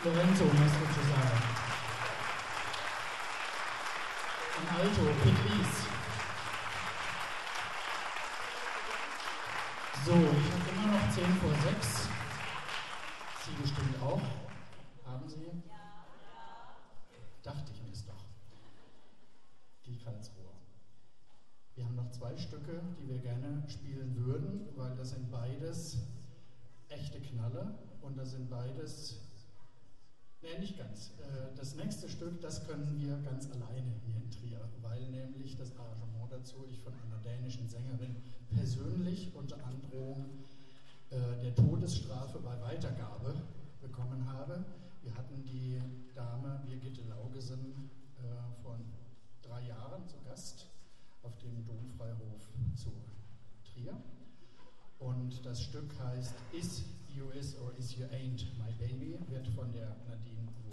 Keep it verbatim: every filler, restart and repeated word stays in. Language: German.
Lorenzo, um was zu sagen. Und Alto, Pit Lies. So, ich habe immer noch zehn vor sechs. Sie bestimmt auch. Haben Sie? Dachte ich mir es doch. Die Karlsruhe. Wir haben noch zwei Stücke, die wir gerne spielen würden, weil das sind beides echte Knaller und das sind beides, ne, nicht ganz. Das nächste Stück, das können wir ganz alleine hier in Trier, weil nämlich das Arrangement dazu ich von einer dänischen Sängerin persönlich unter Androhung der Todesstrafe bei Weitergabe bekommen habe. Wir hatten die Dame Birgitte Laugesen äh, vor drei Jahren zu Gast auf dem Domfreihof zu Trier. Und das Stück heißt Is You Is or Is You Ain't My Baby, wird von der Nadine